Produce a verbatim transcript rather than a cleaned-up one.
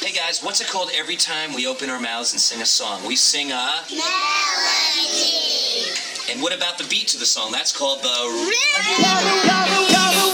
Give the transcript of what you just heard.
Hey guys, what's it called every time we open our mouths and sing a song? We sing a... Melody. And what about the beat to the song? That's called the... Rhythm.